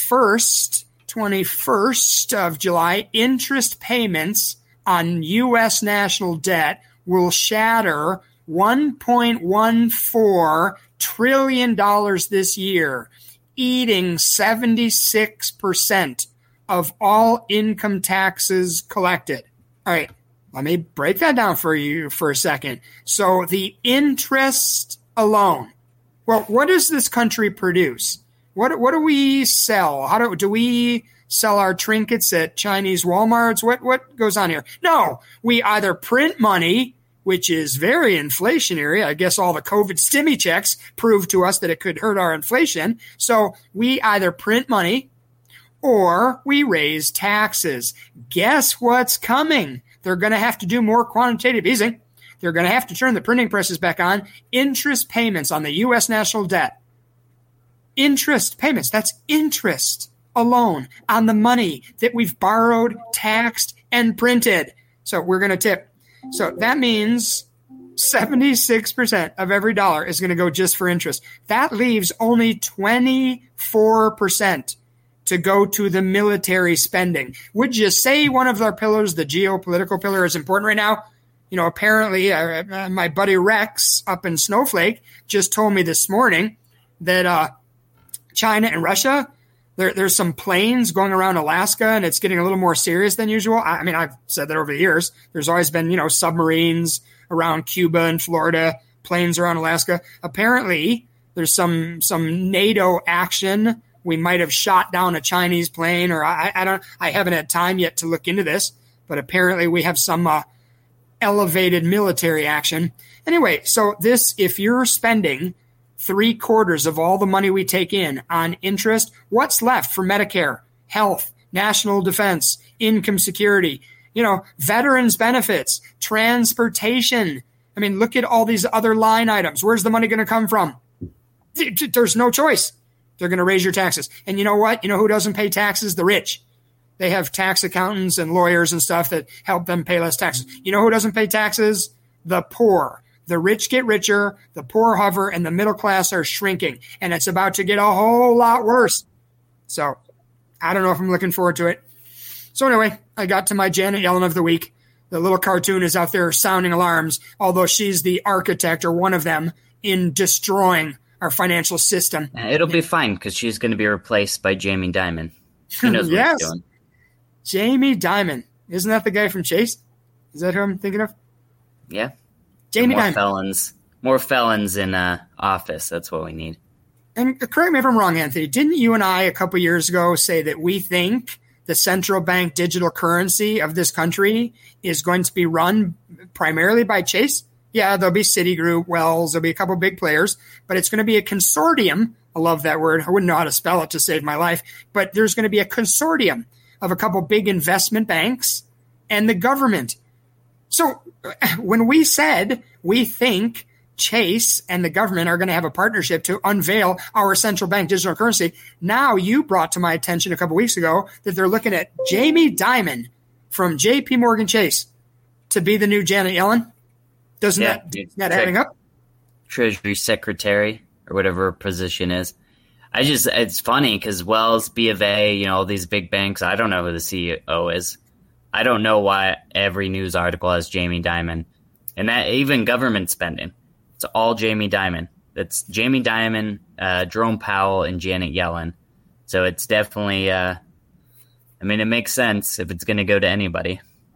21st of July. Interest payments on U.S. national debt will shatter $1.14 trillion this year, eating 76% of all income taxes collected. All right, let me break that down for you for a second. So the interest alone, well, what does this country produce? What do we sell? How do we sell our trinkets at Chinese Walmarts? What goes on here? No, we either print money, which is very inflationary. I guess all the COVID stimmy checks proved to us that it could hurt our inflation. So we either print money or we raise taxes. Guess what's coming? They're going to have to do more quantitative easing. They're going to have to turn the printing presses back on. Interest payments on the U.S. national debt. Interest payments, that's interest alone on the money that we've borrowed, taxed, and printed. So we're going to tip. So that means 76% of every dollar is going to go just for interest. That leaves only 24% to go to the military spending. Would you say one of our pillars, the geopolitical pillar, is important right now? Apparently my buddy Rex up in Snowflake just told me this morning that China and Russia, there's some planes going around Alaska, and it's getting a little more serious than usual. I mean, I've said that over the years. There's always been, submarines around Cuba and Florida, planes around Alaska. Apparently, there's some NATO action. We might have shot down a Chinese plane, or I haven't had time yet to look into this, but apparently we have some elevated military action. Anyway, so this, if you're spending 3/4 of all the money we take in on interest, what's left for Medicare, health, national defense, income security, veterans benefits, transportation? I mean, look at all these other line items. Where's the money going to come from? There's no choice. They're going to raise your taxes. And you know what? You know who doesn't pay taxes? The rich. They have tax accountants and lawyers and stuff that help them pay less taxes. You know who doesn't pay taxes? The poor. The rich get richer, the poor hover, and the middle class are shrinking. And it's about to get a whole lot worse. So I don't know if I'm looking forward to it. So anyway, I got to my Janet Yellen of the week. The little cartoon is out there sounding alarms, although she's the architect or one of them in destroying our financial system. It'll be fine because she's going to be replaced by Jamie Dimon. He knows what he's doing. Jamie Dimon. Isn't that the guy from Chase? Is that who I'm thinking of? Yeah. Jamie more Dimon. More felons in office. That's what we need. And correct me if I'm wrong, Anthony. Didn't you and I a couple years ago say that we think the central bank digital currency of this country is going to be run primarily by Chase? Yeah, there'll be Citigroup, Wells, there'll be a couple big players, but it's going to be a consortium. I love that word. I wouldn't know how to spell it to save my life, but there's going to be a consortium of a couple big investment banks and the government. So when we said we think Chase and the government are going to have a partnership to unveil our central bank digital currency, now you brought to my attention a couple weeks ago that they're looking at Jamie Dimon from JP Morgan Chase to be the new Janet Yellen. Doesn't that adding up? Treasury Secretary or whatever her position is. It's funny because Wells, B of A, all these big banks, I don't know who the CEO is. I don't know why every news article has Jamie Dimon. And that even government spending, it's all Jamie Dimon. That's Jamie Dimon, Jerome Powell, and Janet Yellen. So it's definitely, it makes sense if it's going to go to anybody.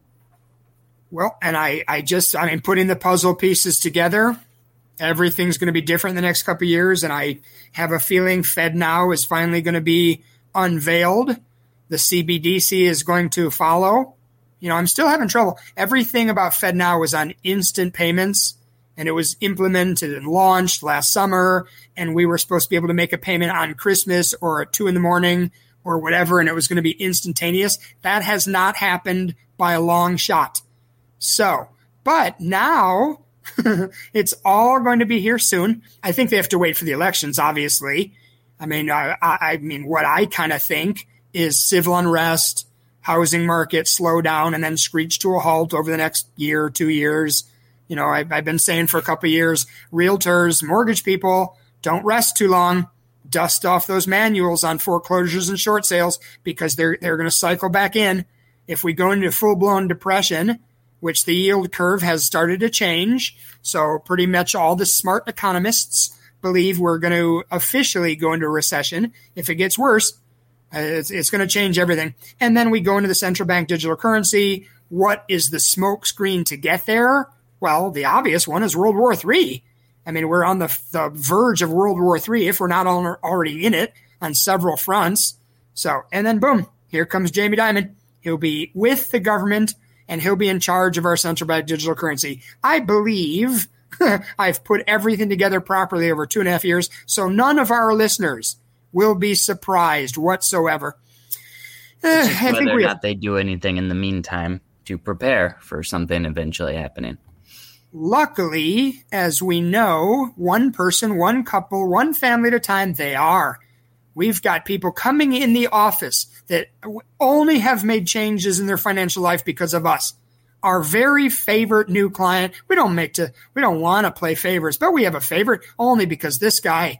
Well, and putting the puzzle pieces together, everything's going to be different in the next couple of years. And I have a feeling FedNow is finally going to be unveiled. The CBDC is going to follow. I'm still having trouble. Everything about FedNow was on instant payments, and it was implemented and launched last summer. And we were supposed to be able to make a payment on Christmas or at 2 a.m. or whatever, and it was going to be instantaneous. That has not happened by a long shot. So, but now it's all going to be here soon. I think they have to wait for the elections, obviously. What I kind of think is civil unrest, housing market slow down, and then screech to a halt over the next year or 2 years. I've been saying for a couple of years, realtors, mortgage people, don't rest too long. Dust off those manuals on foreclosures and short sales because they're going to cycle back in. If we go into full-blown depression, which the yield curve has started to change, so pretty much all the smart economists believe we're going to officially go into a recession. If it gets worse, it's going to change everything. And then we go into the central bank digital currency. What is the smoke screen to get there? Well, the obvious one is World War III. We're on the verge of World War III if we're not already in it on several fronts. So, and then boom, here comes Jamie Dimon. He'll be with the government, and he'll be in charge of our central bank digital currency. I believe I've put everything together properly over 2.5 years, so none of our listeners will be surprised whatsoever. Whether or not they do anything in the meantime to prepare for something eventually happening. Luckily, as we know, one person, one couple, one family at a time, they are. We've got people coming in the office that only have made changes in their financial life because of us. Our very favorite new client. We don't want to play favorites, but we have a favorite only because this guy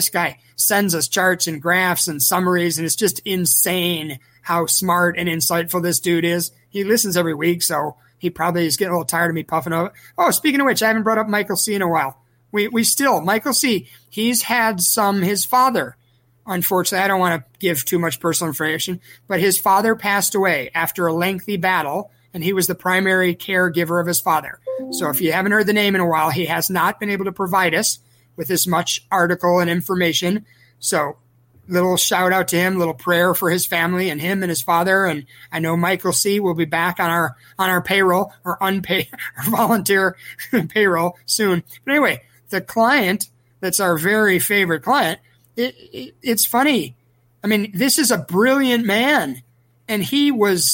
sends us charts and graphs and summaries, and it's just insane how smart and insightful this dude is. He listens every week, so he probably is getting a little tired of me puffing up. Oh, speaking of which, I haven't brought up Michael C. in a while. Michael C., he's had his father. Unfortunately, I don't want to give too much personal information, but his father passed away after a lengthy battle, and he was the primary caregiver of his father. So if you haven't heard the name in a while, he has not been able to provide us with as much article and information. So little shout out to him, little prayer for his family and him and his father. And I know Michael C. will be back on our payroll or unpaid or volunteer payroll soon. But anyway, the client that's our very favorite client, it's funny. This is a brilliant man, and he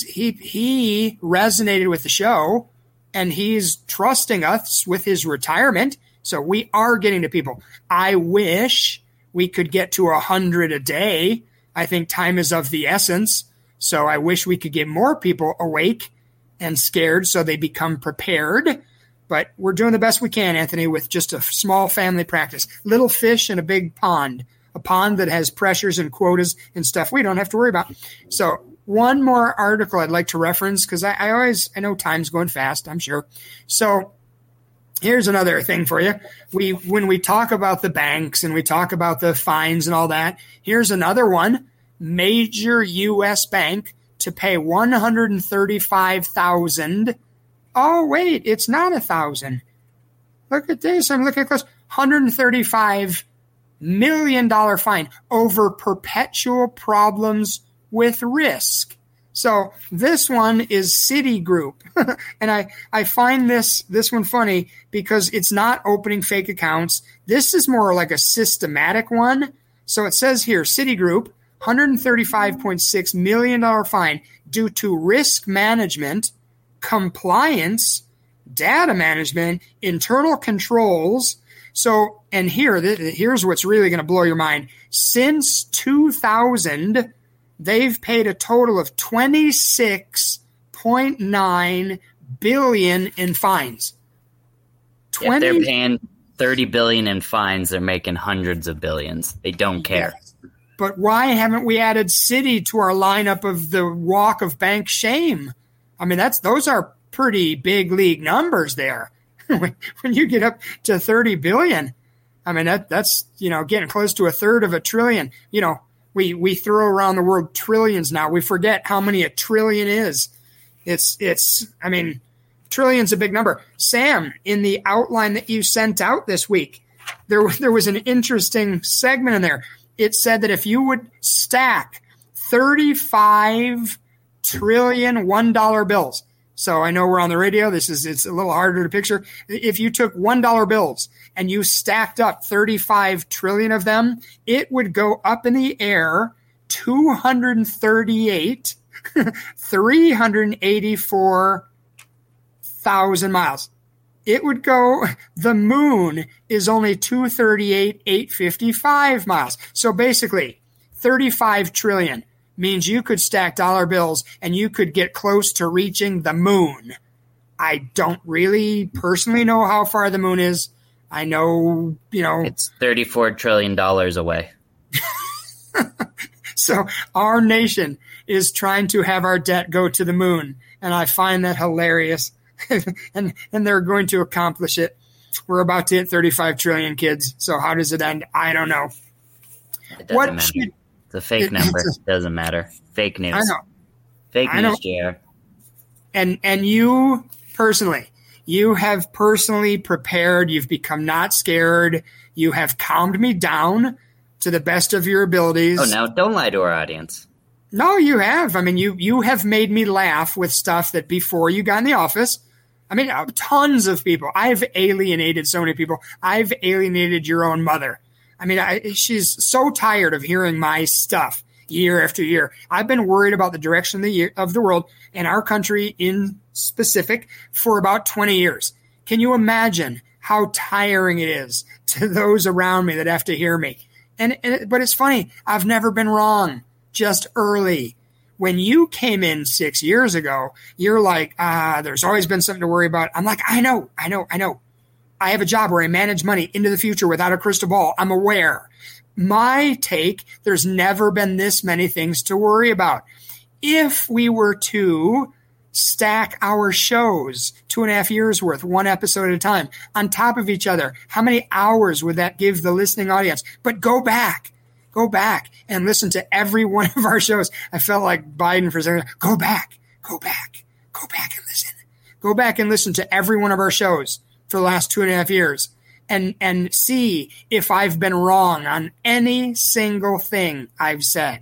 resonated with the show, and he's trusting us with his retirement. So we are getting to people. I wish we could get to 100 a day. I think time is of the essence. So I wish we could get more people awake and scared so they become prepared. But we're doing the best we can, Anthony, with just a small family practice. Little fish in a big pond. A pond that has pressures and quotas and stuff we don't have to worry about. So one more article I'd like to reference because I know time's going fast, I'm sure. So here's another thing for you. When we talk about the banks and we talk about the fines and all that, here's another one. Major U.S. bank to pay $135,000. Oh, wait, it's not 1,000. Look at this. I'm looking close. $135 million fine over perpetual problems with risk. So this one is Citigroup. And I find this one funny because it's not opening fake accounts. This is more like a systematic one. So it says here, Citigroup, $135.6 million fine due to risk management, compliance, data management, internal controls. So, and here's what's really going to blow your mind. Since 2000, they've paid a total of $26.9 billion in fines. If they're paying $30 billion in fines, they're making hundreds of billions. They don't care. Yes. But why haven't we added Citi to our lineup of the walk of bank shame? I mean, those are pretty big league numbers there. When you get up to 30 billion, I mean, that's, getting close to a third of a trillion. We throw around the word trillions now. We forget how many a trillion is. I mean, trillion's a big number. Sam, in the outline that you sent out this week, there was an interesting segment in there. It said that if you would stack 35 trillion $1 bills, so I know we're on the radio. It's a little harder to picture. If you took $1 bills and you stacked up 35 trillion of them, it would go up in the air 384,000 miles. It would go, the moon is only 238,855 miles. So basically, 35 trillion means you could stack dollar bills and you could get close to reaching the moon. I don't really personally know how far the moon is. I know, it's $34 trillion away. So our nation is trying to have our debt go to the moon. And I find that hilarious. and they're going to accomplish it. We're about to hit 35 trillion, kids. So how does it end? I don't know. It doesn't matter. It's a fake number. It doesn't matter. Fake news. I know. Fake news, JR. And you personally, you have personally prepared. You've become not scared. You have calmed me down to the best of your abilities. Oh, now don't lie to our audience. No, you have. I mean, you have made me laugh with stuff that before you got in the office. I mean, tons of people. I've alienated so many people. I've alienated your own mother. I mean, she's so tired of hearing my stuff year after year. I've been worried about the direction of the world and our country in specific for about 20 years. Can you imagine how tiring it is to those around me that have to hear me? But it's funny. I've never been wrong, just early. When you came in 6 years ago, you're like, there's always been something to worry about. I'm like, I know. I have a job where I manage money into the future without a crystal ball. I'm aware. My take, there's never been this many things to worry about. If we were to stack our shows 2.5 years worth, one episode at a time, on top of each other, how many hours would that give the listening audience? But go back and listen to every one of our shows. I felt like Biden for a second. Go back and listen. Go back and listen to every one of our shows for the last 2.5 years and see if I've been wrong on any single thing I've said.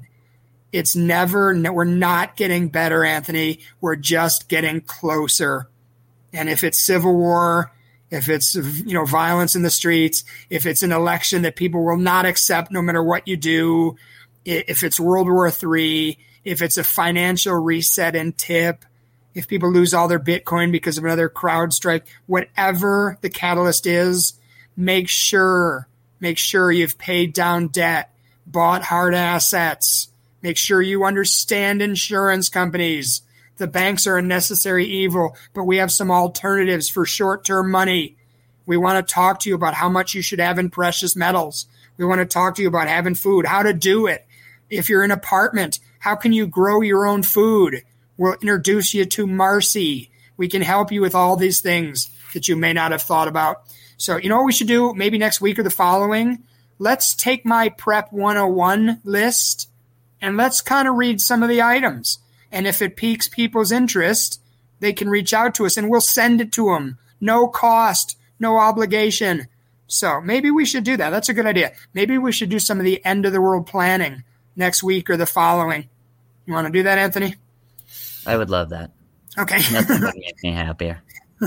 We're not getting better, Anthony. We're just getting closer. And if it's civil war, if it's, violence in the streets, if it's an election that people will not accept no matter what you do, if it's World War III, if it's a financial reset and tip, if people lose all their Bitcoin because of another crowd strike, whatever the catalyst is, make sure you've paid down debt, bought hard assets, make sure you understand insurance companies. The banks are a necessary evil, but we have some alternatives for short-term money. We want to talk to you about how much you should have in precious metals. We want to talk to you about having food, how to do it. If you're in an apartment, how can you grow your own food? We'll introduce you to Marcy. We can help you with all these things that you may not have thought about. So, you know what we should do maybe next week or the following? Let's take my Prep 101 list and let's kind of read some of the items. And if it piques people's interest, they can reach out to us and we'll send it to them. No cost, no obligation. So maybe we should do that. That's a good idea. Maybe we should do some of the end of the world planning next week or the following. You want to do that, Anthony? I would love that. Okay. Nothing would make me happier.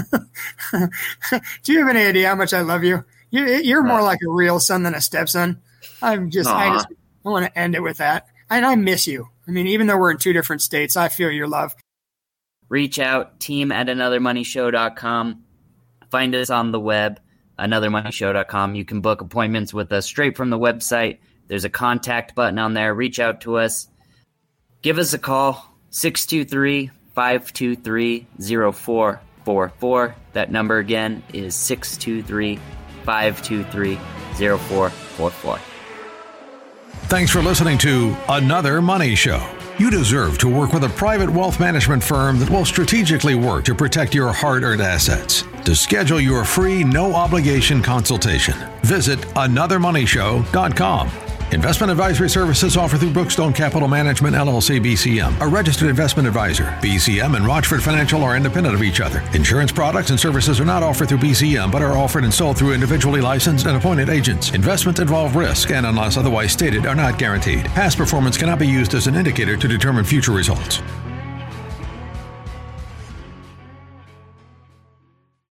Do you have any idea how much I love you? You're more like a real son than a stepson. I want to end it with that. And I miss you. I mean, even though we're in two different states, I feel your love. Reach out, team@anothermoneyshow.com. Find us on the web, anothermoneyshow.com. You can book appointments with us straight from the website. There's a contact button on there. Reach out to us. Give us a call, 623-523-0444. That number again is 623-523-0444. Thanks for listening to Another Money Show. You deserve to work with a private wealth management firm that will strategically work to protect your hard-earned assets. To schedule your free, no-obligation consultation, visit anothermoneyshow.com. Investment advisory services offered through Brookstone Capital Management, LLC, BCM, a registered investment advisor. BCM and Rochford Financial are independent of each other. Insurance products and services are not offered through BCM, but are offered and sold through individually licensed and appointed agents. Investments involve risk and, unless otherwise stated, are not guaranteed. Past performance cannot be used as an indicator to determine future results.